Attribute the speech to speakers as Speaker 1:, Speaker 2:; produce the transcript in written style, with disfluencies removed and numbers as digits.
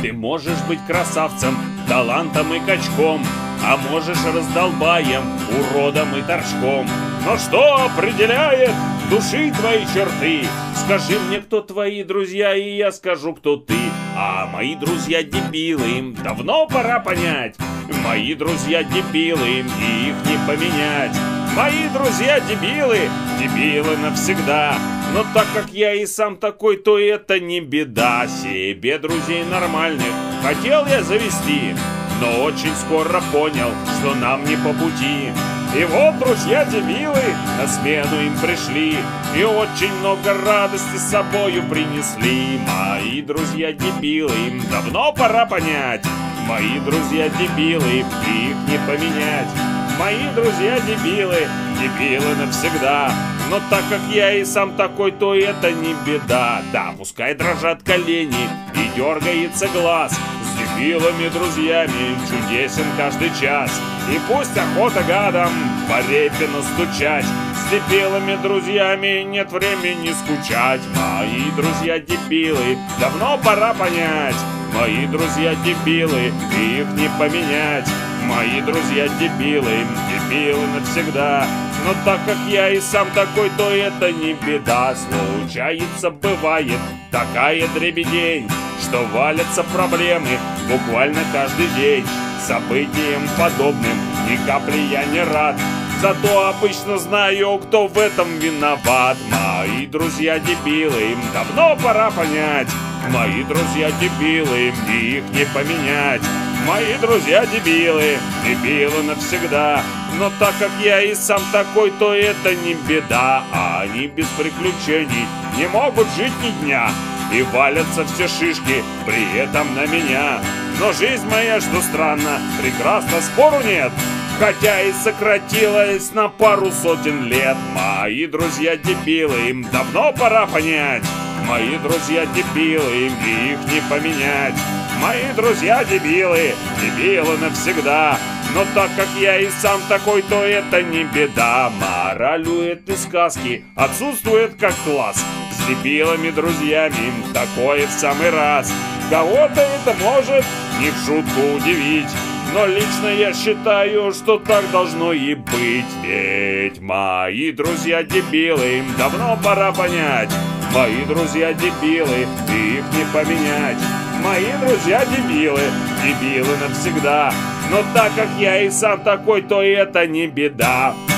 Speaker 1: Ты можешь быть красавцем, талантом и качком, а можешь раздолбаем, уродом и торчком. Но что определяет души твои черты? Скажи мне, кто твои друзья, и я скажу, кто ты. А мои друзья дебилы, им давно пора понять. Мои друзья дебилы, им и их не поменять. Мои друзья дебилы, дебилы навсегда. Но так как я и сам такой, то это не беда. Себе друзей нормальных хотел я завести, но очень скоро понял, что нам не по пути. И вот друзья-дебилы на смену им пришли, и очень много радости с собою принесли. Мои друзья-дебилы, им давно пора понять. Мои друзья-дебилы, их не поменять. Мои друзья-дебилы, дебилы навсегда. Но так как я и сам такой, то это не беда. Да, пускай дрожат колени и дергается глаз. С дебилами друзьями чудесен каждый час. И пусть охота гадом по репе настучать. С дебилами друзьями нет времени скучать. Мои друзья дебилы, давно пора понять. Мои друзья дебилы, их не поменять. Мои друзья дебилы, дебилы навсегда. Но так как я и сам такой, то это не беда. Случается, бывает такая дребедень, что валятся проблемы буквально каждый день. Событиям подобным ни капли я не рад, зато обычно знаю, кто в этом виноват. Мои друзья дебилы, им давно пора понять. Мои друзья дебилы, их не поменять. Мои друзья дебилы, дебилы навсегда. Но так как я и сам такой, то это не беда. А они без приключений не могут жить ни дня, и валятся все шишки при этом на меня. Но жизнь моя, что странно, прекрасна, спору нет, хотя и сократилась на пару сотен лет. Мои друзья дебилы, им давно пора понять. Мои друзья дебилы, их не поменять. Мои друзья дебилы, дебилы навсегда. Но так как я и сам такой, то это не беда. Мораль у этой сказки отсутствует как класс. С дебилами друзьями такое в самый раз. Кого-то это может не в шутку удивить, но лично я считаю, что так должно и быть. Ведь мои друзья дебилы, им давно пора понять. Мои друзья дебилы, их не поменять. Мои друзья дебилы, дебилы навсегда. Но так как я и сам такой, то это не беда.